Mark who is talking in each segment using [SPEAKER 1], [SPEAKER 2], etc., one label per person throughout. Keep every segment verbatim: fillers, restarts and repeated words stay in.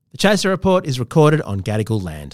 [SPEAKER 1] The Chaser Report is recorded on Gadigal land.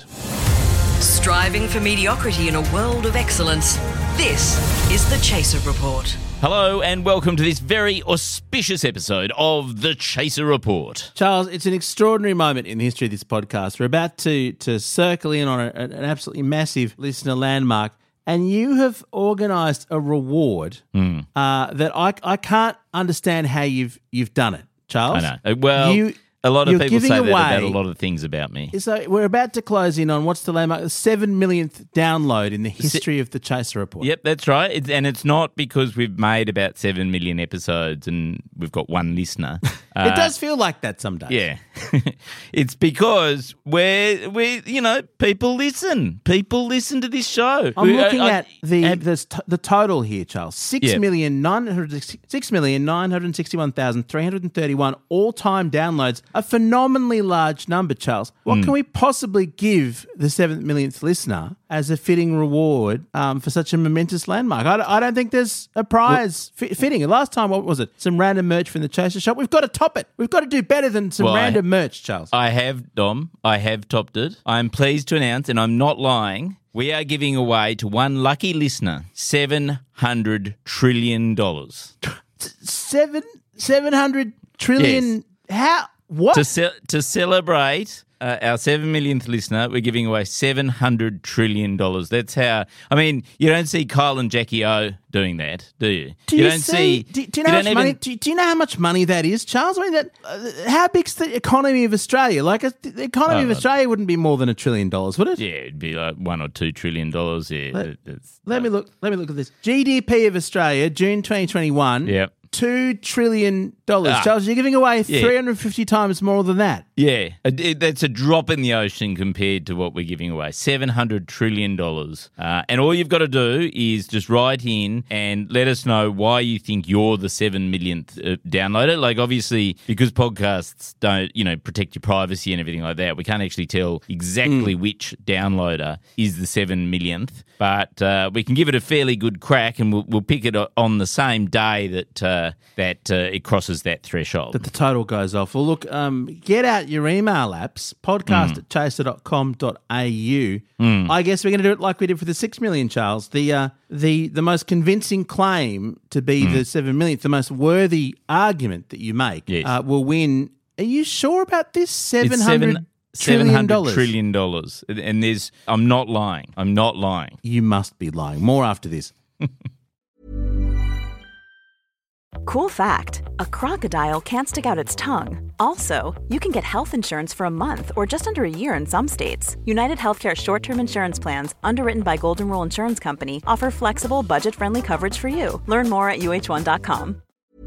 [SPEAKER 2] Striving for mediocrity in a world of excellence. This is The Chaser Report.
[SPEAKER 3] Hello and welcome to this very auspicious episode of The Chaser Report.
[SPEAKER 1] Charles, it's an extraordinary moment in the history of this podcast. We're about to, to circle in on a, an absolutely massive listener landmark, and you have organised a reward mm. uh, that I, I can't understand how you've you've done it, Charles.
[SPEAKER 3] I know. Well...
[SPEAKER 1] You,
[SPEAKER 3] A lot of people say that
[SPEAKER 1] away,
[SPEAKER 3] about a lot of things about me.
[SPEAKER 1] So we're about to close in on what's the landmark, the seven millionth download in the history of the Chaser Report.
[SPEAKER 3] Yep, that's right. It's, and it's not because we've made about seven million episodes and we've got one listener.
[SPEAKER 1] Uh, it does feel like that some days.
[SPEAKER 3] Yeah. It's because we're, we you know, people listen. People listen to this show.
[SPEAKER 1] I'm
[SPEAKER 3] we,
[SPEAKER 1] looking
[SPEAKER 3] I,
[SPEAKER 1] at the
[SPEAKER 3] I,
[SPEAKER 1] the, the total here, Charles. Six
[SPEAKER 3] yeah.
[SPEAKER 1] million nine hundred six million nine hundred sixty-one thousand three hundred thirty-one all-time downloads. A phenomenally large number, Charles. What mm. can we possibly give the seventh millionth listener as a fitting reward um, for such a momentous landmark? I, I don't think there's a prize well, f- fitting. Last time, what was it? Some random merch from the Chaser shop. We've got to top it. We've got to do better than some
[SPEAKER 3] well,
[SPEAKER 1] random merch, Charles.
[SPEAKER 3] I have, Dom. I have topped it. I'm pleased to announce, and I'm not lying, we are giving away to one lucky listener seven hundred trillion dollars.
[SPEAKER 1] Seven, seven hundred trillion?
[SPEAKER 3] Yes.
[SPEAKER 1] How? What?
[SPEAKER 3] To, ce- to celebrate uh, our seven millionth listener, we're giving away seven hundred trillion dollars. That's how, I mean, you don't see Kyle and Jackie O doing that, do you?
[SPEAKER 1] Do
[SPEAKER 3] you,
[SPEAKER 1] you
[SPEAKER 3] don't
[SPEAKER 1] see,
[SPEAKER 3] see...
[SPEAKER 1] Do, do you know how much
[SPEAKER 3] even,
[SPEAKER 1] money, do, do you know how much money that is, Charles? I mean, that uh, how big's the economy of Australia? Like, a, the economy
[SPEAKER 3] oh,
[SPEAKER 1] of Australia wouldn't be more than a trillion dollars, would it?
[SPEAKER 3] Yeah, it'd be like one or two trillion dollars. Yeah,
[SPEAKER 1] let,
[SPEAKER 3] it's,
[SPEAKER 1] let uh, me look. Let me look at this. G D P of Australia, June twenty twenty-one.
[SPEAKER 3] Yep.
[SPEAKER 1] Two trillion dollars,
[SPEAKER 3] ah,
[SPEAKER 1] Charles. You're giving away
[SPEAKER 3] yeah.
[SPEAKER 1] three hundred fifty times more than that.
[SPEAKER 3] Yeah, it, that's a drop in the ocean compared to what we're giving away. Seven hundred trillion dollars, uh, and all you've got to do is just write in and let us know why you think you're the seven millionth uh, downloader. Like, obviously, because podcasts don't, you know, protect your privacy and everything like that, we can't actually tell exactly mm. which downloader is the seven millionth. But uh, we can give it a fairly good crack, and we'll, we'll pick it on the same day that uh, that uh, it crosses that threshold.
[SPEAKER 1] That the total goes off. Well, look, um, get out your email apps, podcast mm. at chaser dot com dot a u. Mm. I guess we're going to do it like we did for the six million, Charles. The uh, the the most convincing claim to be mm. the seven millionth, the most worthy argument that you make
[SPEAKER 3] yes.
[SPEAKER 1] uh, will win. Are you sure about this? seven hundred
[SPEAKER 3] Seven hundred trillion dollars, and there's. I'm not lying. I'm not lying.
[SPEAKER 1] You must be lying. More after this.
[SPEAKER 4] Cool fact: a crocodile can't stick out its tongue. Also, you can get health insurance for a month or just under a year in some states. United Healthcare short-term insurance plans, underwritten by Golden Rule Insurance Company, offer flexible, budget-friendly coverage for you. Learn more at U H one dot com.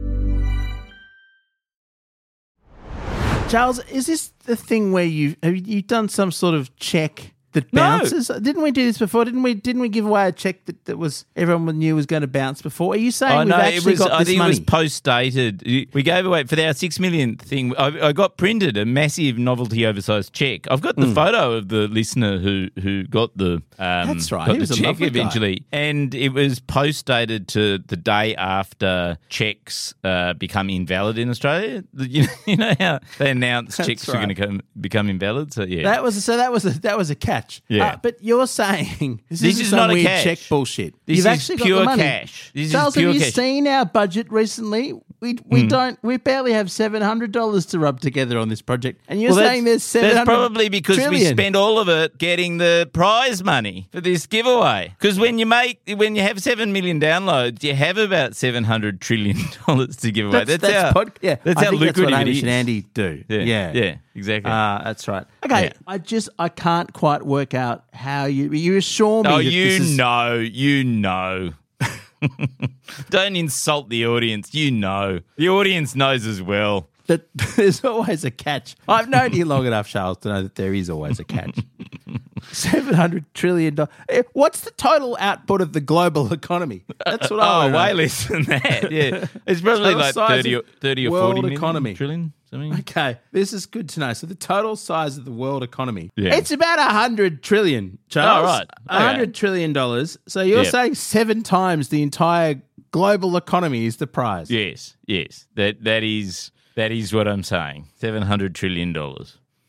[SPEAKER 1] Charles, is this the thing where you have you done some sort of check that
[SPEAKER 3] No.
[SPEAKER 1] bounces? Didn't we do this before? Didn't we? Didn't we give away a check that, that was everyone knew was going to bounce before? Are you saying
[SPEAKER 3] Oh
[SPEAKER 1] we've
[SPEAKER 3] no, it
[SPEAKER 1] actually
[SPEAKER 3] was.
[SPEAKER 1] got
[SPEAKER 3] I
[SPEAKER 1] this
[SPEAKER 3] think
[SPEAKER 1] money?
[SPEAKER 3] it was post-dated. We gave away for our six millionth thing. I, I got printed a massive novelty oversized check. I've got the
[SPEAKER 1] Mm.
[SPEAKER 3] photo of the listener who who got the. Um,
[SPEAKER 1] That's right.
[SPEAKER 3] Got
[SPEAKER 1] He
[SPEAKER 3] the
[SPEAKER 1] was a
[SPEAKER 3] check
[SPEAKER 1] lovely guy.
[SPEAKER 3] eventually, and it was post-dated to the day after checks uh, become invalid in Australia. You know, you know how they announced
[SPEAKER 1] That's
[SPEAKER 3] checks
[SPEAKER 1] right.
[SPEAKER 3] are going to come become invalid. So yeah,
[SPEAKER 1] That was so. That was a that was a catch.
[SPEAKER 3] Yeah.
[SPEAKER 1] Uh, but you're saying this,
[SPEAKER 3] This
[SPEAKER 1] isn't
[SPEAKER 3] is
[SPEAKER 1] some
[SPEAKER 3] not a
[SPEAKER 1] weird
[SPEAKER 3] cash.
[SPEAKER 1] check bullshit.
[SPEAKER 3] This
[SPEAKER 1] You've
[SPEAKER 3] is
[SPEAKER 1] actually got
[SPEAKER 3] pure
[SPEAKER 1] the money.
[SPEAKER 3] cash. This is
[SPEAKER 1] Charles,
[SPEAKER 3] pure
[SPEAKER 1] have you
[SPEAKER 3] cash.
[SPEAKER 1] seen our budget recently? We we
[SPEAKER 3] Mm.
[SPEAKER 1] don't. We barely have seven hundred dollars to rub together on this project, and you're
[SPEAKER 3] Well,
[SPEAKER 1] saying there's
[SPEAKER 3] that's,
[SPEAKER 1] seven
[SPEAKER 3] that's
[SPEAKER 1] hundred.
[SPEAKER 3] probably because we
[SPEAKER 1] trillion.
[SPEAKER 3] spent all of it getting the prize money for this giveaway. Because when you make when you have seven million downloads, you have about seven hundred trillion dollars to give away.
[SPEAKER 1] That's,
[SPEAKER 3] That's,
[SPEAKER 1] that's
[SPEAKER 3] how
[SPEAKER 1] pod, yeah.
[SPEAKER 3] that's
[SPEAKER 1] I
[SPEAKER 3] how
[SPEAKER 1] think
[SPEAKER 3] lucrative
[SPEAKER 1] that's what
[SPEAKER 3] it
[SPEAKER 1] Amish
[SPEAKER 3] is.
[SPEAKER 1] and Andy do.
[SPEAKER 3] Yeah,
[SPEAKER 1] yeah,
[SPEAKER 3] yeah, exactly.
[SPEAKER 1] Uh, that's right. Okay,
[SPEAKER 3] Yeah.
[SPEAKER 1] I just I can't quite work out how you you assure me.
[SPEAKER 3] oh,
[SPEAKER 1] that
[SPEAKER 3] you
[SPEAKER 1] this is,
[SPEAKER 3] know, you know. Don't insult the audience. You know, the audience knows as well.
[SPEAKER 1] that there's always a catch. I've known you long enough, Charles, to know that there is always a catch. seven hundred trillion dollars. What's the total output of the global economy? That's what I
[SPEAKER 3] Oh,
[SPEAKER 1] want to
[SPEAKER 3] way
[SPEAKER 1] know.
[SPEAKER 3] less than that. Yeah, it's probably
[SPEAKER 1] Total
[SPEAKER 3] like
[SPEAKER 1] size
[SPEAKER 3] thirty or,
[SPEAKER 1] of
[SPEAKER 3] thirty or
[SPEAKER 1] world
[SPEAKER 3] forty million
[SPEAKER 1] economy.
[SPEAKER 3] trillion. Something.
[SPEAKER 1] Okay, this is good to know. So the total size of the world economy,
[SPEAKER 3] Yeah.
[SPEAKER 1] it's about one hundred trillion, Charles.
[SPEAKER 3] Oh, right.
[SPEAKER 1] one hundred
[SPEAKER 3] Okay.
[SPEAKER 1] trillion dollars. So you're
[SPEAKER 3] Yeah.
[SPEAKER 1] saying seven times the entire global economy is the prize.
[SPEAKER 3] Yes, yes. That that is that is what I'm saying. Seven hundred trillion dollars.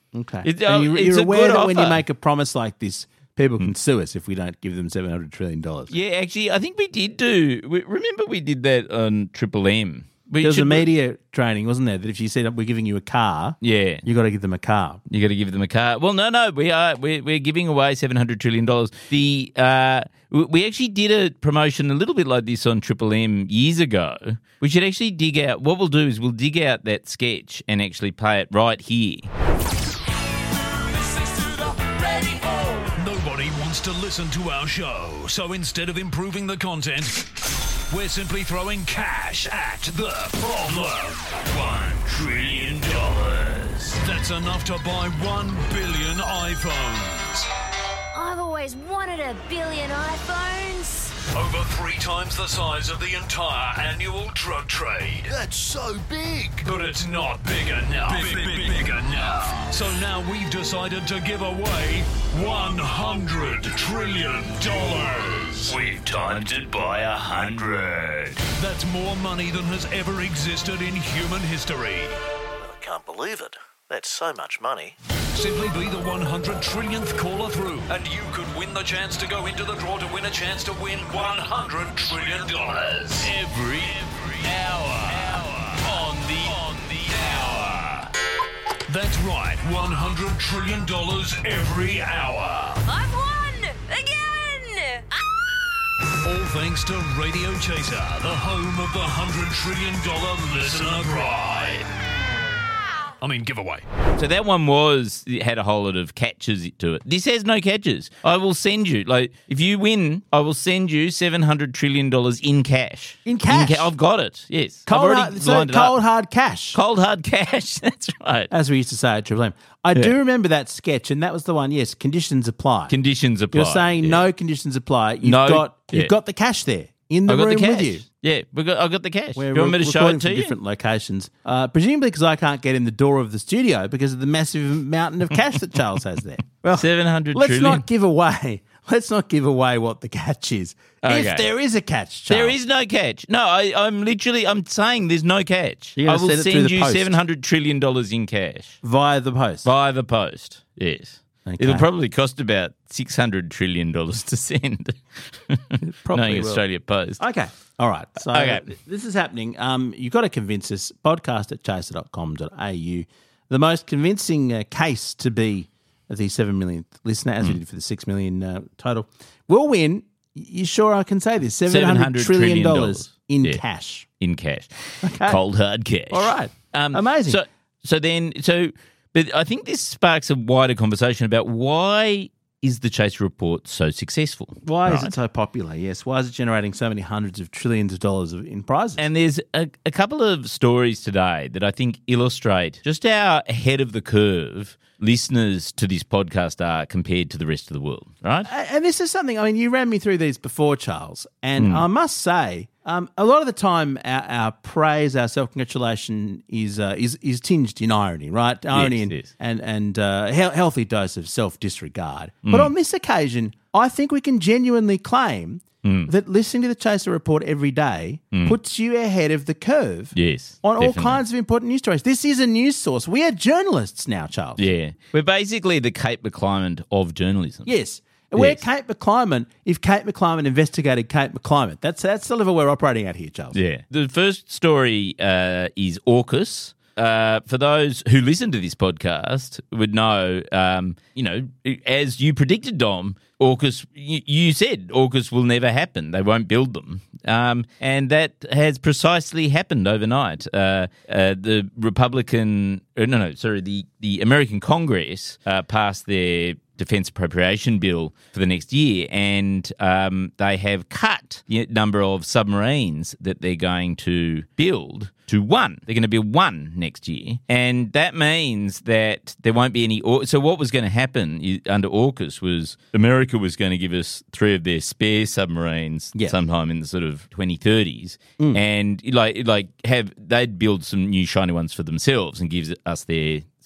[SPEAKER 1] Okay.
[SPEAKER 3] It-
[SPEAKER 1] And
[SPEAKER 3] uh,
[SPEAKER 1] you,
[SPEAKER 3] it's
[SPEAKER 1] you're
[SPEAKER 3] a
[SPEAKER 1] aware
[SPEAKER 3] good
[SPEAKER 1] that when you
[SPEAKER 3] offer.
[SPEAKER 1] make a promise like this, people can sue us if we don't give them seven hundred trillion dollars.
[SPEAKER 3] Yeah, actually, I think we did do. We, remember, we did that on Triple M. We
[SPEAKER 1] There was a
[SPEAKER 3] should-
[SPEAKER 1] media training, wasn't there, that if you said we're giving you a car,
[SPEAKER 3] Yeah.
[SPEAKER 1] you got to give them a car.
[SPEAKER 3] You got to give them a car. Well, no, no, we are we're, we're giving away seven hundred trillion dollars. The uh, w- we actually did a promotion a little bit like this on Triple M years ago. We should actually dig out. What we'll do is we'll dig out that sketch and actually play it right here.
[SPEAKER 5] Nobody wants to listen to our show, so instead of improving the content, we're simply throwing cash at the problem. One trillion dollars. That's enough to buy one billion iPhones.
[SPEAKER 6] I've always wanted a billion iPhones.
[SPEAKER 5] Over three times the size of the entire annual drug trade.
[SPEAKER 7] That's so big.
[SPEAKER 5] But it's not big enough. Big, big, big, big enough. So now we've decided to give away one hundred trillion dollars.
[SPEAKER 7] We've timed it by a hundred.
[SPEAKER 5] That's more money than has ever existed in human history.
[SPEAKER 7] I can't believe it. That's so much money.
[SPEAKER 5] Simply be the one hundred trillionth caller through, and you could win the chance to go into the draw to win a chance to win one hundred trillion dollars.
[SPEAKER 3] Every
[SPEAKER 5] hour. On the, on the hour. That's right, one hundred trillion dollars every hour.
[SPEAKER 6] I've won! Again! Ah!
[SPEAKER 5] All thanks to Radio Chaser, the home of the one hundred trillion dollars listener pride. I mean, giveaway.
[SPEAKER 3] So that one was, it had a whole lot of catches to it. This has no catches. I will send you, like, if you win, I will send you seven hundred trillion dollars in cash.
[SPEAKER 1] In cash?
[SPEAKER 3] I've got it, yes. I've
[SPEAKER 1] Cold,
[SPEAKER 3] already
[SPEAKER 1] hard, so
[SPEAKER 3] lined it
[SPEAKER 1] cold
[SPEAKER 3] up.
[SPEAKER 1] hard cash,
[SPEAKER 3] Cold hard cash, that's right.
[SPEAKER 1] as we used to say at Triple M. I do remember that sketch, and that was the one, yes, conditions apply.
[SPEAKER 3] Conditions apply.
[SPEAKER 1] You're saying
[SPEAKER 3] yeah.
[SPEAKER 1] no conditions apply. You've
[SPEAKER 3] No,
[SPEAKER 1] got you've
[SPEAKER 3] yeah.
[SPEAKER 1] got the cash there in the
[SPEAKER 3] I got
[SPEAKER 1] room
[SPEAKER 3] the cash.
[SPEAKER 1] with you.
[SPEAKER 3] Yeah, we got, I got the cash.
[SPEAKER 1] We're
[SPEAKER 3] Do you want me to
[SPEAKER 1] re-
[SPEAKER 3] show
[SPEAKER 1] recording
[SPEAKER 3] it to
[SPEAKER 1] from
[SPEAKER 3] you?
[SPEAKER 1] different locations, uh, presumably because I can't get in the door of the studio because of the massive mountain of cash that Charles has there. Well,
[SPEAKER 3] seven hundred
[SPEAKER 1] let's
[SPEAKER 3] trillion.
[SPEAKER 1] not give away. Let's not give away what the catch is.
[SPEAKER 3] Okay.
[SPEAKER 1] If there is a catch, Charles,
[SPEAKER 3] There is no catch. No, I, I'm literally, I'm saying there's no catch.
[SPEAKER 1] You're
[SPEAKER 3] I
[SPEAKER 1] gonna
[SPEAKER 3] will
[SPEAKER 1] send it through
[SPEAKER 3] send
[SPEAKER 1] the
[SPEAKER 3] you
[SPEAKER 1] post.
[SPEAKER 3] seven hundred trillion dollars in cash
[SPEAKER 1] via the post.
[SPEAKER 3] via the post. Yes.
[SPEAKER 1] Okay.
[SPEAKER 3] It'll probably cost about six hundred trillion dollars to send.
[SPEAKER 1] probably
[SPEAKER 3] Knowing
[SPEAKER 1] will.
[SPEAKER 3] Australia Post.
[SPEAKER 1] Okay. All right. So
[SPEAKER 3] Okay.
[SPEAKER 1] th- this is happening. Um, you've got to convince us. Podcast at chaser dot com dot a u. The most convincing uh, case to be the seven millionth listener, as we did for the six million uh, total, will win. You sure I can say this? seven hundred trillion dollars in
[SPEAKER 3] Yeah.
[SPEAKER 1] cash.
[SPEAKER 3] In cash. Cold hard cash.
[SPEAKER 1] All right.
[SPEAKER 3] Um,
[SPEAKER 1] Amazing.
[SPEAKER 3] So, so then, so, but I think this sparks a wider conversation about why is the Chaser Report so successful?
[SPEAKER 1] Why is
[SPEAKER 3] Right.
[SPEAKER 1] it so popular? Yes. Why is it generating so many hundreds of trillions of dollars of, in prizes?
[SPEAKER 3] And there's a, a couple of stories today that I think illustrate just how ahead of the curve listeners to this podcast are compared to the rest of the world, right?
[SPEAKER 1] A- And this is something, I mean, you ran me through these before, Charles, and
[SPEAKER 3] Hmm.
[SPEAKER 1] I must say, um, a lot of the time our, our praise, our self-congratulation is uh, is is tinged in irony, right? Irony and,
[SPEAKER 3] yes.
[SPEAKER 1] and, and uh, a he- healthy dose of self-disregard.
[SPEAKER 3] Hmm.
[SPEAKER 1] But on this occasion, I think we can genuinely claim
[SPEAKER 3] Hmm.
[SPEAKER 1] that listening to the Chaser Report every day puts you ahead of the curve
[SPEAKER 3] Yes,
[SPEAKER 1] on all
[SPEAKER 3] definitely.
[SPEAKER 1] kinds of important news stories. This is a news source. We are journalists now, Charles.
[SPEAKER 3] Yeah. We're basically the Kate McClymont of journalism.
[SPEAKER 1] Yes. We're
[SPEAKER 3] Yes.
[SPEAKER 1] Kate McClymont if Kate McClymont investigated Kate McClymont. That's that's the level we're operating at here, Charles.
[SPEAKER 3] Yeah. The first story uh, is AUKUS. Uh, for those who listen to this podcast would know, um, you know, as you predicted, Dom, AUKUS, you, you said AUKUS will never happen. They won't build them. Um, and that has precisely happened overnight. Uh, uh, the Republican, uh, no, no, sorry, the, the American Congress uh, passed their defence appropriation bill for the next year, and um, they have cut the number of submarines that they're going to build to one. They're going to build one next year, and that means that there won't be any. So what was going to happen is, under AUKUS was America was going to give us three of their spare submarines
[SPEAKER 1] Yeah.
[SPEAKER 3] sometime in the sort of twenty thirties, and like like have they'd build some new shiny ones for themselves and gives us their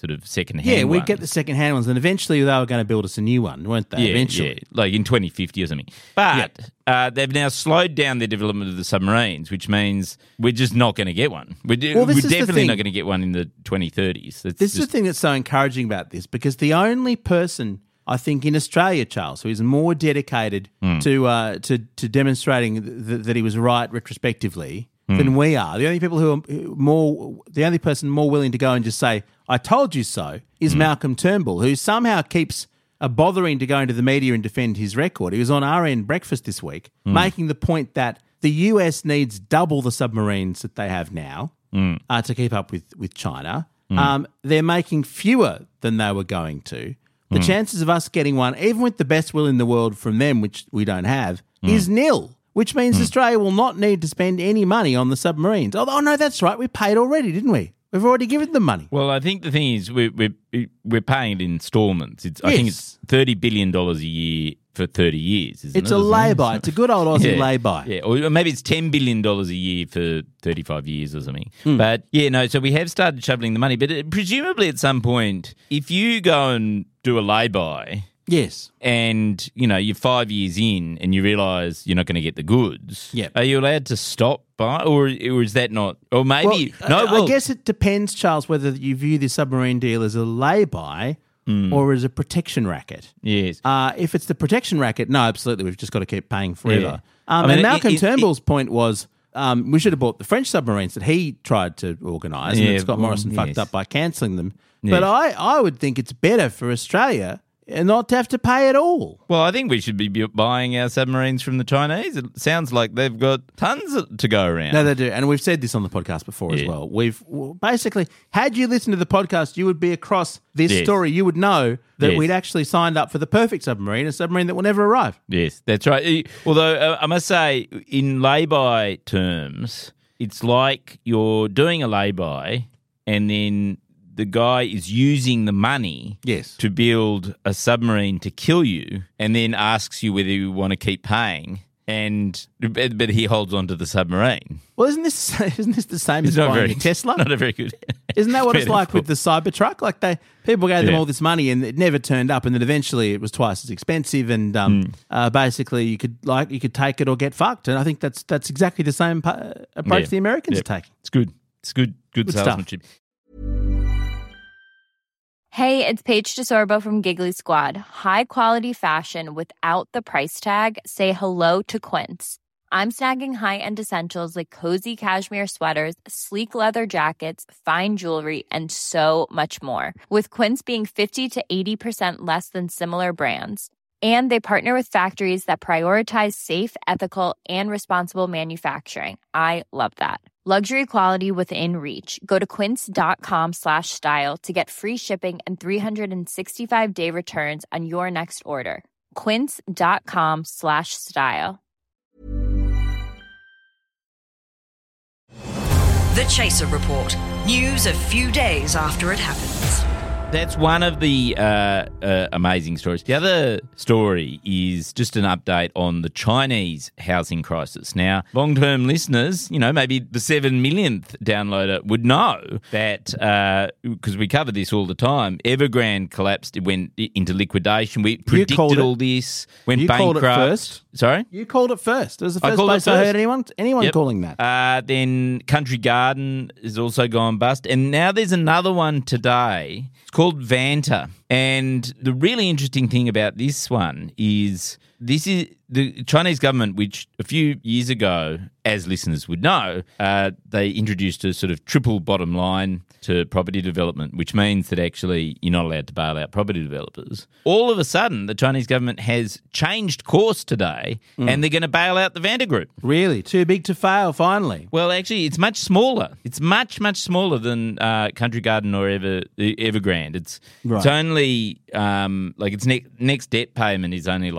[SPEAKER 3] sort of second-hand
[SPEAKER 1] Yeah, we'd
[SPEAKER 3] ones.
[SPEAKER 1] get the second-hand ones, and eventually they were going to build us a new one, weren't they?
[SPEAKER 3] Yeah,
[SPEAKER 1] eventually.
[SPEAKER 3] yeah, like in twenty fifty or something. But uh, they've now slowed down their development of the submarines, which means we're just not going to get one. We're, de-
[SPEAKER 1] Well, this
[SPEAKER 3] we're
[SPEAKER 1] is the
[SPEAKER 3] definitely
[SPEAKER 1] thing.
[SPEAKER 3] not going to get one in the twenty thirties. That's
[SPEAKER 1] This is
[SPEAKER 3] just-
[SPEAKER 1] the thing that's so encouraging about this, because the only person, I think, in Australia, Charles, who is more dedicated
[SPEAKER 3] Hmm.
[SPEAKER 1] to, uh, to to demonstrating th- that he was right retrospectively
[SPEAKER 3] Hmm.
[SPEAKER 1] than we are, the only people who are who more, the only person more willing to go and just say, "I told you so," is
[SPEAKER 3] Hmm.
[SPEAKER 1] Malcolm Turnbull, who somehow keeps uh, bothering to go into the media and defend his record. He was on R N Breakfast this week,
[SPEAKER 3] Hmm.
[SPEAKER 1] making the point that the U S needs double the submarines that they have now
[SPEAKER 3] Hmm.
[SPEAKER 1] uh, to keep up with with China. Um, they're making fewer than they were going to. The chances of us getting one, even with the best will in the world from them, which we don't have, is nil, which means Australia will not need to spend any money on the submarines. Oh, oh, no, that's right. We paid already, didn't we? We've already given them money.
[SPEAKER 3] Well, I think the thing is we're we're, we're paying it in instalments. It's I think
[SPEAKER 1] Yes.
[SPEAKER 3] it's thirty billion dollars a year for thirty years. Isn't
[SPEAKER 1] It's
[SPEAKER 3] it?
[SPEAKER 1] a
[SPEAKER 3] Isn't it?
[SPEAKER 1] lay-by. It's a good old Aussie
[SPEAKER 3] Yeah.
[SPEAKER 1] lay-by.
[SPEAKER 3] Yeah, or maybe it's ten billion dollars a year for thirty-five years or something.
[SPEAKER 1] Hmm.
[SPEAKER 3] But yeah, no, so we have started shoveling the money. But it, presumably at some point, if you go and do a lay-by
[SPEAKER 1] Yes.
[SPEAKER 3] and, you know, you're five years in and you realise you're not going to get the goods,
[SPEAKER 1] Yep.
[SPEAKER 3] are you allowed to stop by? Or, or is that not? Or maybe,
[SPEAKER 1] Well,
[SPEAKER 3] no,
[SPEAKER 1] I,
[SPEAKER 3] well,
[SPEAKER 1] I guess it depends, Charles, whether you view the submarine deal as a lay-by or as a protection racket.
[SPEAKER 3] yes.
[SPEAKER 1] Uh, if it's the protection racket, no, absolutely. We've just got to keep paying forever.
[SPEAKER 3] Yeah.
[SPEAKER 1] Um,
[SPEAKER 3] I mean,
[SPEAKER 1] and
[SPEAKER 3] it-
[SPEAKER 1] Malcolm
[SPEAKER 3] it- it-
[SPEAKER 1] Turnbull's point was um, we should have bought the French submarines that he tried to organise, and
[SPEAKER 3] Yeah,
[SPEAKER 1] then Scott
[SPEAKER 3] well,
[SPEAKER 1] Morrison
[SPEAKER 3] yes.
[SPEAKER 1] fucked up by cancelling them.
[SPEAKER 3] Yes.
[SPEAKER 1] But I, I would think it's better for Australia not to have to pay at all.
[SPEAKER 3] Well, I think we should be bu- buying our submarines from the Chinese. It sounds like they've got tons to go around.
[SPEAKER 1] No, they do. And we've said this on the podcast before as
[SPEAKER 3] Yeah.
[SPEAKER 1] well. We've well, basically, had you listened to the podcast, you would be across this
[SPEAKER 3] Yes.
[SPEAKER 1] story. You would know that
[SPEAKER 3] Yes.
[SPEAKER 1] we'd actually signed up for the perfect submarine, a submarine that will never arrive.
[SPEAKER 3] Yes, that's right. E- Although uh, I must say, in lay-by terms, it's like you're doing a lay-by and then the guy is using the money
[SPEAKER 1] Yes.
[SPEAKER 3] to build a submarine to kill you and then asks you whether you want to keep paying. And but but he holds on to the submarine.
[SPEAKER 1] Well, isn't this isn't this the same
[SPEAKER 3] It's
[SPEAKER 1] as
[SPEAKER 3] not
[SPEAKER 1] buying
[SPEAKER 3] very
[SPEAKER 1] a Tesla?
[SPEAKER 3] Not a very good.
[SPEAKER 1] Isn't that what it's like
[SPEAKER 3] metaphor.
[SPEAKER 1] with the Cybertruck? Like they people gave them
[SPEAKER 3] Yeah.
[SPEAKER 1] all this money and it never turned up, and then eventually it was twice as expensive, and um,
[SPEAKER 3] Hmm.
[SPEAKER 1] uh, basically you could like you could take it or get fucked. And I think that's that's exactly the same pa- approach
[SPEAKER 3] Yeah.
[SPEAKER 1] the Americans
[SPEAKER 3] Yeah.
[SPEAKER 1] are taking.
[SPEAKER 3] It's good. It's good. Good,
[SPEAKER 1] Good stuff.
[SPEAKER 3] salesmanship.
[SPEAKER 8] Hey, it's Paige DeSorbo from Giggly Squad. High quality fashion without the price tag. Say hello to Quince. I'm snagging high-end essentials like cozy cashmere sweaters, sleek leather jackets, fine jewelry, and so much more. With Quince being fifty to eighty percent less than similar brands. And they partner with factories that prioritize safe, ethical, and responsible manufacturing. I love that. Luxury quality within reach. Go to quince.com slash style to get free shipping and three sixty-five day returns on your next order. Quince.com slash style.
[SPEAKER 2] The Chaser Report. News a few days after it happens.
[SPEAKER 3] That's one of the uh, uh, amazing stories. The other story is just an update on the Chinese housing crisis. Now, long-term listeners, you know, maybe the seven millionth downloader would know that, because we cover this all the time, Evergrande collapsed, it went into liquidation. We
[SPEAKER 1] called
[SPEAKER 3] predicted
[SPEAKER 1] it.
[SPEAKER 3] all this, went
[SPEAKER 1] You called
[SPEAKER 3] bankrupt.
[SPEAKER 1] it first.
[SPEAKER 3] Sorry?
[SPEAKER 1] You called it first. It was the
[SPEAKER 3] I
[SPEAKER 1] first
[SPEAKER 3] called it
[SPEAKER 1] place I
[SPEAKER 3] first.
[SPEAKER 1] heard anyone anyone
[SPEAKER 3] Yep.
[SPEAKER 1] calling that.
[SPEAKER 3] Uh, then Country Garden has also gone bust. And now there's another one today. It's called Vanta. And the really interesting thing about this one is this is the Chinese government, which a few years ago, as listeners would know, uh, they introduced a sort of triple bottom line to property development, which means that actually you're not allowed to bail out property developers. All of a sudden, the Chinese government has changed course today and they're going to bail out the Vanta Group.
[SPEAKER 1] Really? Too big to fail, finally.
[SPEAKER 3] Well, actually, it's much smaller. It's much, much smaller than uh, Country Garden or Ever Evergrande. It's
[SPEAKER 1] Right.
[SPEAKER 3] it's only um, like its ne- next debt payment is only like I don't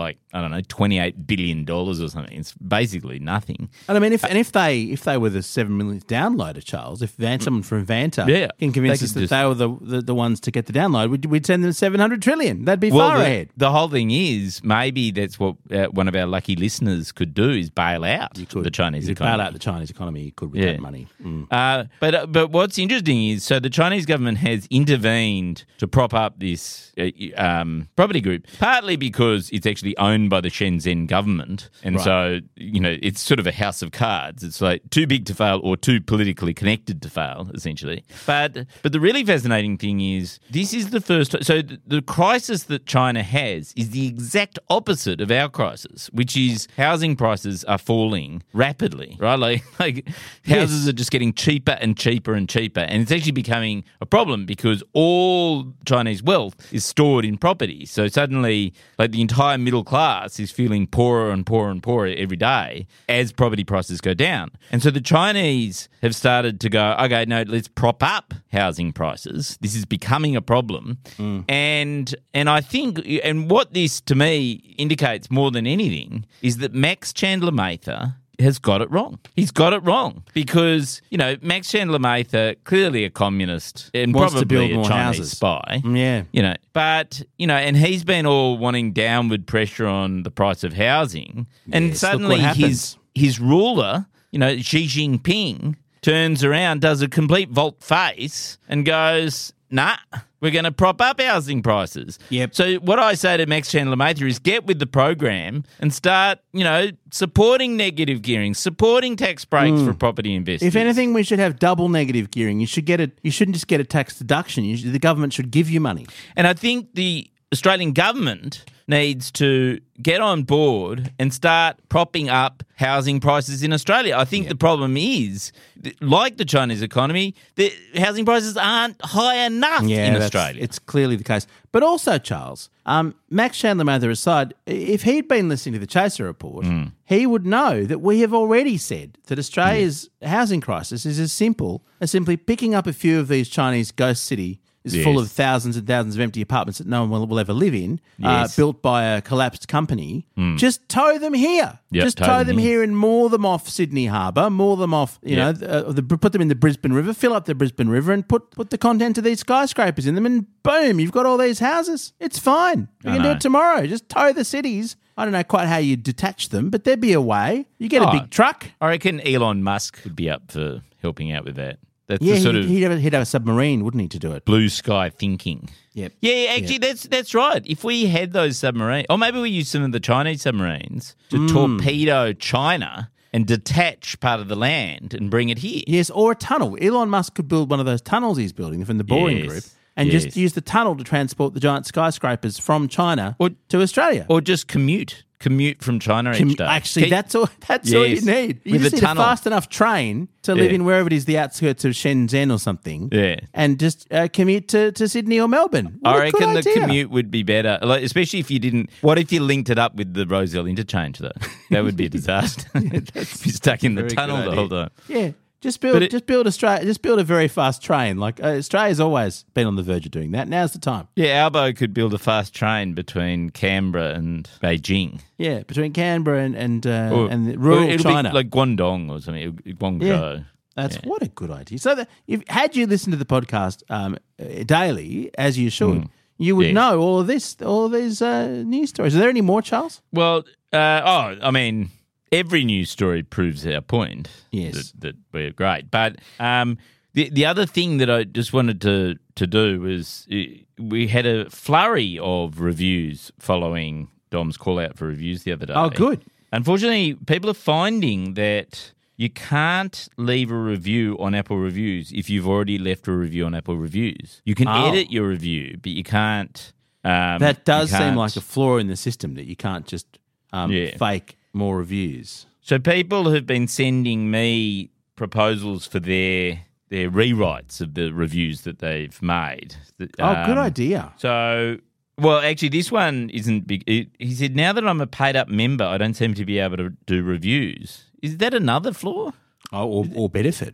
[SPEAKER 3] don't know, twenty-eight billion dollars or something. It's basically nothing.
[SPEAKER 1] And I mean, if and if they if they were the seven millionth downloader, Charles, if Van, someone from Vanta
[SPEAKER 3] Yeah.
[SPEAKER 1] can convince
[SPEAKER 3] They
[SPEAKER 1] us
[SPEAKER 3] could
[SPEAKER 1] that
[SPEAKER 3] just-
[SPEAKER 1] they were the, the, the ones to get the download, we'd, we'd send them seven hundred trillion. That'd be
[SPEAKER 3] Well,
[SPEAKER 1] far
[SPEAKER 3] the,
[SPEAKER 1] ahead.
[SPEAKER 3] the whole thing is maybe that's what uh, one of our lucky listeners could do is bail out the Chinese
[SPEAKER 1] You could
[SPEAKER 3] economy.
[SPEAKER 1] bail out the Chinese economy. You could with
[SPEAKER 3] Yeah.
[SPEAKER 1] that money. Mm.
[SPEAKER 3] Uh, but uh, but what's interesting is so the Chinese government has intervened to prop up this uh, um, property group, partly because it's actually owned by the Shenzhen government, and
[SPEAKER 1] Right.
[SPEAKER 3] so you know it's sort of a house of cards. It's like too big to fail or too politically connected to fail, essentially. But but the really fascinating thing is this is the first. So the, the crisis that China has is the exact opposite of our crisis, which is housing prices are falling rapidly, right? Like like houses are just getting cheaper and cheaper and cheaper, and it's actually becoming a problem because all Chinese wealth is stored in property. So suddenly, like the entire middle class is feeling poorer and poorer and poorer every day as property prices go down. And so the Chinese have started to go, okay, no, let's prop up housing prices. This is becoming a problem.
[SPEAKER 1] Mm.
[SPEAKER 3] And and I think, and what this to me indicates more than anything is that Max Chandler Mather has got it wrong. He's got it wrong because, you know, Max Chandler Mather, clearly a communist and
[SPEAKER 1] Wants to
[SPEAKER 3] probably
[SPEAKER 1] build
[SPEAKER 3] a
[SPEAKER 1] more
[SPEAKER 3] Chinese
[SPEAKER 1] houses.
[SPEAKER 3] spy.
[SPEAKER 1] Yeah.
[SPEAKER 3] You know, but, you know, and he's been all wanting downward pressure on the price of housing. And
[SPEAKER 1] Yes, look
[SPEAKER 3] suddenly
[SPEAKER 1] what happens.
[SPEAKER 3] his his ruler, you know, Xi Jinping, turns around, does a complete volte face and goes, nah, we're going to prop up housing prices.
[SPEAKER 1] Yep.
[SPEAKER 3] So what I say to Max Chandler Mather is get with the program and start, you know, supporting negative gearing, supporting tax breaks for property investors.
[SPEAKER 1] If anything, we should have double negative gearing. You should get it. You shouldn't just get a tax deduction. You should, the government should give you money.
[SPEAKER 3] And I think the Australian government needs to get on board and start propping up housing prices in Australia. I think the problem is, th- like the Chinese economy, the housing prices aren't high enough in
[SPEAKER 1] that's-
[SPEAKER 3] Australia.
[SPEAKER 1] It's clearly the case. But also, Charles, um, Max Chandler Mather aside, if he'd been listening to the Chaser Report,
[SPEAKER 3] Mm.
[SPEAKER 1] he would know that we have already said that Australia's housing crisis is as simple as simply picking up a few of these Chinese ghost city is
[SPEAKER 3] Yes.
[SPEAKER 1] full of thousands and thousands of empty apartments that no one will, will ever live in, uh,
[SPEAKER 3] Yes.
[SPEAKER 1] built by a collapsed company. Just tow them here.
[SPEAKER 3] Yep,
[SPEAKER 1] Just
[SPEAKER 3] tow
[SPEAKER 1] tow
[SPEAKER 3] them
[SPEAKER 1] them
[SPEAKER 3] here.
[SPEAKER 1] here and moor them off Sydney Harbour, moor them off, you
[SPEAKER 3] Yep.
[SPEAKER 1] know, uh, the, put them in the Brisbane River, fill up the Brisbane River and put, put the content of these skyscrapers in them and boom, you've got all these houses. It's fine. We
[SPEAKER 3] I
[SPEAKER 1] can do
[SPEAKER 3] know.
[SPEAKER 1] it tomorrow. Just tow the cities. I don't know quite how you detach them, but there'd be a way. You get a
[SPEAKER 3] Oh,
[SPEAKER 1] big truck.
[SPEAKER 3] I reckon Elon Musk would be up for helping out with that. That's
[SPEAKER 1] Yeah,
[SPEAKER 3] the sort
[SPEAKER 1] he'd,
[SPEAKER 3] of
[SPEAKER 1] he'd, have, he'd have a submarine, wouldn't he, to do it?
[SPEAKER 3] blue sky thinking.
[SPEAKER 1] Yep.
[SPEAKER 3] Yeah, actually, that's that's right. If we had those submarines, or maybe we use some of the Chinese submarines to
[SPEAKER 1] Hmm.
[SPEAKER 3] torpedo China and detach part of the land and bring it here.
[SPEAKER 1] Yes, or a tunnel. Elon Musk could build one of those tunnels he's building from the Boring
[SPEAKER 3] Yes,
[SPEAKER 1] Group and
[SPEAKER 3] yes.
[SPEAKER 1] just use the tunnel to transport the giant skyscrapers from China
[SPEAKER 3] Or-
[SPEAKER 1] to Australia.
[SPEAKER 3] Or just commute, commute from China
[SPEAKER 1] Com-
[SPEAKER 3] each day.
[SPEAKER 1] Actually,
[SPEAKER 3] Keep-
[SPEAKER 1] that's all. That's all you
[SPEAKER 3] Yes,
[SPEAKER 1] need. You
[SPEAKER 3] with
[SPEAKER 1] just
[SPEAKER 3] a
[SPEAKER 1] need
[SPEAKER 3] tunnel.
[SPEAKER 1] a fast enough train to live
[SPEAKER 3] Yeah.
[SPEAKER 1] in wherever it is, the outskirts of Shenzhen or something.
[SPEAKER 3] Yeah.
[SPEAKER 1] and just uh, commute to, to Sydney or Melbourne. What
[SPEAKER 3] I
[SPEAKER 1] a good
[SPEAKER 3] reckon the
[SPEAKER 1] idea.
[SPEAKER 3] commute would be better, like, especially if you didn't. What if you linked it up with the Rosedale interchange, though? That would be a disaster. Be stuck in the
[SPEAKER 1] very
[SPEAKER 3] tunnel
[SPEAKER 1] good
[SPEAKER 3] the whole time.
[SPEAKER 1] Yeah, just build,
[SPEAKER 3] But it-
[SPEAKER 1] just build Australia, just build a very fast train. Like uh, Australia's always been on the verge of doing that. Now's the time.
[SPEAKER 3] Yeah, Albo could build a fast train between Canberra and Beijing.
[SPEAKER 1] Yeah, between Canberra and and, uh,
[SPEAKER 3] Or-
[SPEAKER 1] and
[SPEAKER 3] or
[SPEAKER 1] rural
[SPEAKER 3] it'll
[SPEAKER 1] China.
[SPEAKER 3] be like Guangdong or something, Guangzhou.
[SPEAKER 1] Yeah. That's
[SPEAKER 3] Yeah.
[SPEAKER 1] what a good idea. So, that if had you listened to the podcast um, uh, daily, as you should, you would
[SPEAKER 3] Yes.
[SPEAKER 1] know all of this, all of these uh, news stories. Are there any more, Charles?
[SPEAKER 3] Well, uh, oh, I mean, every news story proves our point.
[SPEAKER 1] Yes.
[SPEAKER 3] that, that we're great. But um, the the other thing that I just wanted to to do was uh, we had a flurry of reviews following Dom's call out for reviews the other day.
[SPEAKER 1] Oh, good.
[SPEAKER 3] Unfortunately, people are finding that you can't leave a review on Apple Reviews if you've already left a review on Apple Reviews. You can
[SPEAKER 1] Oh.
[SPEAKER 3] edit your review, but you can't. Um,
[SPEAKER 1] That does
[SPEAKER 3] you
[SPEAKER 1] seem
[SPEAKER 3] can't-
[SPEAKER 1] like a flaw in the system that you can't just um,
[SPEAKER 3] Yeah.
[SPEAKER 1] fake more reviews.
[SPEAKER 3] So people have been sending me proposals for their their rewrites of the reviews that they've made.
[SPEAKER 1] Oh, good
[SPEAKER 3] Um,
[SPEAKER 1] idea.
[SPEAKER 3] So, well, actually, this one isn't big. It, he said, now that I'm a paid up member, I don't seem to be able to do reviews. Is that another flaw?
[SPEAKER 1] Oh, or, or benefit,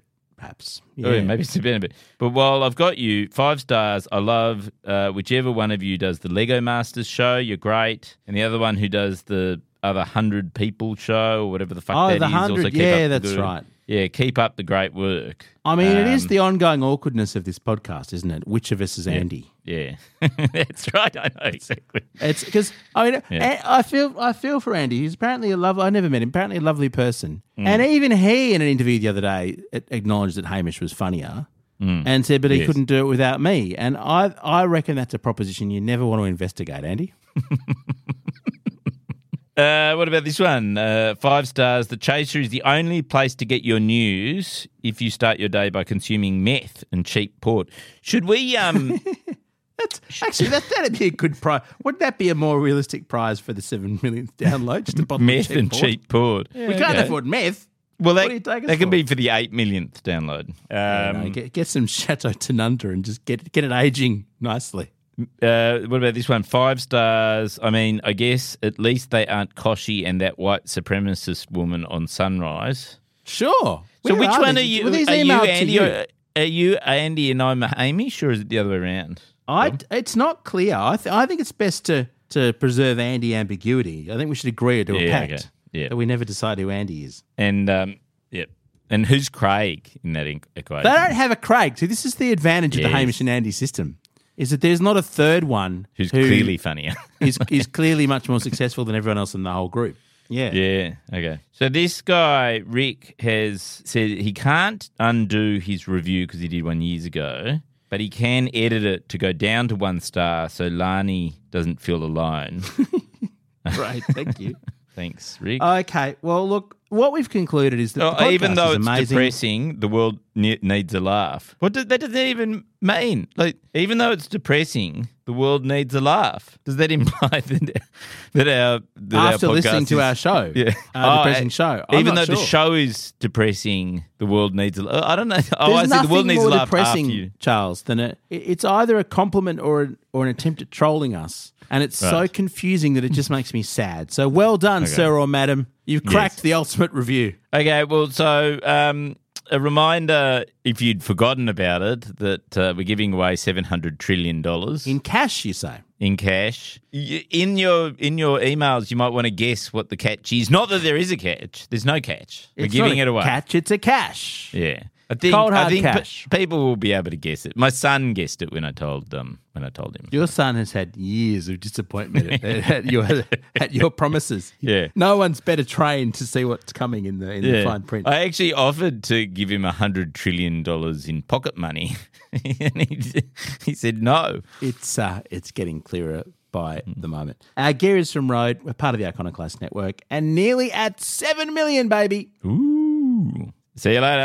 [SPEAKER 1] perhaps.
[SPEAKER 3] Oh, maybe it's a benefit. But while I've got you, five stars, I love uh, whichever one of you does the Lego Masters show, you're great. And the other one who does the other hundred people show or whatever the fuck
[SPEAKER 1] Oh,
[SPEAKER 3] that
[SPEAKER 1] the
[SPEAKER 3] is.
[SPEAKER 1] hundred,
[SPEAKER 3] Also keep
[SPEAKER 1] yeah,
[SPEAKER 3] up the
[SPEAKER 1] that's
[SPEAKER 3] good-
[SPEAKER 1] right.
[SPEAKER 3] Yeah, keep up the great work.
[SPEAKER 1] I mean, it is
[SPEAKER 3] Um,
[SPEAKER 1] the ongoing awkwardness of this podcast, isn't it? Which of us is Andy?
[SPEAKER 3] Yeah, that's right. I know exactly.
[SPEAKER 1] It's because I mean,
[SPEAKER 3] Yeah.
[SPEAKER 1] I I feel I feel for Andy. He's apparently a lovely. I never met him. Apparently a lovely person,
[SPEAKER 3] Mm.
[SPEAKER 1] and even he, in an interview the other day, a- acknowledged that Hamish was funnier, and said, but he
[SPEAKER 3] Yes.
[SPEAKER 1] couldn't do it without me. And I I reckon that's a proposition you never want to investigate, Andy.
[SPEAKER 3] Uh, what about this one? Uh, five stars. The Chaser is the only place to get your news if you start your day by consuming meth and cheap port. Should we? Um,
[SPEAKER 1] That's actually that that'd be a good prize. Wouldn't that be a more realistic prize for the seven millionth download? Just a bottle
[SPEAKER 3] meth
[SPEAKER 1] of cheap
[SPEAKER 3] and
[SPEAKER 1] port?
[SPEAKER 3] cheap port.
[SPEAKER 1] We can't afford meth.
[SPEAKER 3] Well,
[SPEAKER 1] What
[SPEAKER 3] that,
[SPEAKER 1] do you take us
[SPEAKER 3] that can
[SPEAKER 1] for?
[SPEAKER 3] be for the eight millionth download. Um,
[SPEAKER 1] Yeah, no, get, get some Chateau Tanunda and just get get it aging nicely.
[SPEAKER 3] Uh, what about this one? Five stars. I mean, I guess at least they aren't Koshy and that white supremacist woman on Sunrise.
[SPEAKER 1] Sure.
[SPEAKER 3] So
[SPEAKER 1] Where
[SPEAKER 3] which
[SPEAKER 1] are
[SPEAKER 3] one are
[SPEAKER 1] these?
[SPEAKER 3] you?
[SPEAKER 1] Were these
[SPEAKER 3] Are you
[SPEAKER 1] emailed to
[SPEAKER 3] Andy?
[SPEAKER 1] you?
[SPEAKER 3] Or, are you Andy and I'm Hamish, or is it the other way around?
[SPEAKER 1] I, it's not clear. I, th- I think it's best to, to preserve Andy ambiguity. I think we should agree to a
[SPEAKER 3] Yeah,
[SPEAKER 1] pact
[SPEAKER 3] okay. Yeah.
[SPEAKER 1] that we never decide who Andy is.
[SPEAKER 3] And um, yep. And who's Craig in that in- equation?
[SPEAKER 1] They don't have a Craig. See, this is the advantage of
[SPEAKER 3] Yes.
[SPEAKER 1] the Hamish and Andy system, is that there's not a third one
[SPEAKER 3] Who's
[SPEAKER 1] who
[SPEAKER 3] clearly funnier?
[SPEAKER 1] is, is clearly much more successful than everyone else in the whole group. Yeah.
[SPEAKER 3] Yeah. Okay. So this guy Rick has said he can't undo his review because he did one years ago, but he can edit it to go down to one star so Lani doesn't feel alone.
[SPEAKER 1] Great. Thank you.
[SPEAKER 3] Thanks, Rick.
[SPEAKER 1] Okay. Well, look, what we've concluded is that
[SPEAKER 3] Oh,
[SPEAKER 1] the podcast
[SPEAKER 3] even though
[SPEAKER 1] is
[SPEAKER 3] it's
[SPEAKER 1] amazing.
[SPEAKER 3] depressing, the world ne- needs a laugh. What does, that doesn't even mean. Like, even though it's depressing, the world needs a laugh. Does that imply that, that our that
[SPEAKER 1] After
[SPEAKER 3] our podcast
[SPEAKER 1] listening to
[SPEAKER 3] is-
[SPEAKER 1] our show,
[SPEAKER 3] yeah,
[SPEAKER 1] our
[SPEAKER 3] Oh,
[SPEAKER 1] depressing
[SPEAKER 3] uh,
[SPEAKER 1] show, I'm
[SPEAKER 3] even
[SPEAKER 1] not
[SPEAKER 3] though the
[SPEAKER 1] sure.
[SPEAKER 3] show is depressing, the world needs a laugh. I don't know. Oh,
[SPEAKER 1] There's
[SPEAKER 3] I see. The world
[SPEAKER 1] nothing
[SPEAKER 3] needs
[SPEAKER 1] more
[SPEAKER 3] a laugh
[SPEAKER 1] depressing,
[SPEAKER 3] after you.
[SPEAKER 1] Charles, than a, it- it's either a compliment or an, or an attempt at trolling us. And it's so
[SPEAKER 3] Right.
[SPEAKER 1] confusing that it just makes me sad. So well done, sir or madam. You've cracked
[SPEAKER 3] Yes.
[SPEAKER 1] the ultimate review.
[SPEAKER 3] Okay, well, so um, a reminder, if you'd forgotten about it, that uh, we're giving away seven hundred trillion dollars
[SPEAKER 1] In cash, you say.
[SPEAKER 3] in cash. Y- In your in your emails, you might want to guess what the catch is. Not that there is a catch. There's no catch. We're
[SPEAKER 1] It's
[SPEAKER 3] giving
[SPEAKER 1] not
[SPEAKER 3] it
[SPEAKER 1] a
[SPEAKER 3] away.
[SPEAKER 1] Catch, it's a cash.
[SPEAKER 3] Yeah. I think,
[SPEAKER 1] Cold,
[SPEAKER 3] I
[SPEAKER 1] hard
[SPEAKER 3] think pe-
[SPEAKER 1] cash.
[SPEAKER 3] people will be able to guess it. My son guessed it when I told um when I told him.
[SPEAKER 1] Your son has had years of disappointment at, at your at your promises.
[SPEAKER 3] Yeah.
[SPEAKER 1] No one's better trained to see what's coming in the in the fine print.
[SPEAKER 3] I actually offered to give him a hundred trillion dollars in pocket money, and he, he said no.
[SPEAKER 1] It's uh, it's getting clearer by the moment. Uh, Gary's from Road. We're part of the Iconoclast Network, and nearly at seven million, baby.
[SPEAKER 3] Ooh. See you later.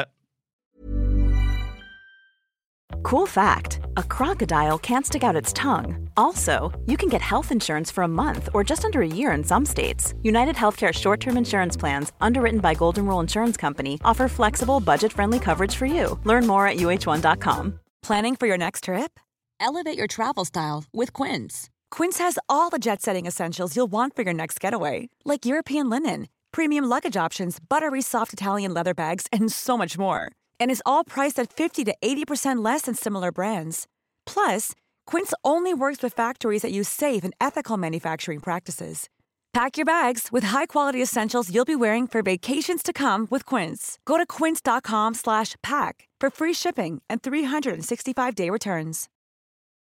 [SPEAKER 4] Cool fact, a crocodile can't stick out its tongue. Also, you can get health insurance for a month or just under a year in some states. United Healthcare short-term insurance plans, underwritten by Golden Rule Insurance Company, offer flexible, budget-friendly coverage for you. Learn more at U H one dot com.
[SPEAKER 9] Planning for your next trip? Elevate your travel style with Quince. Quince has all the jet-setting essentials you'll want for your next getaway, like European linen, premium luggage options, buttery soft Italian leather bags, and so much more. And is all priced at fifty to eighty percent less than similar brands. Plus, Quince only works with factories that use safe and ethical manufacturing practices. Pack your bags with high-quality essentials you'll be wearing for vacations to come with Quince. Go to quince dot com slash pack for free shipping and three sixty-five day returns.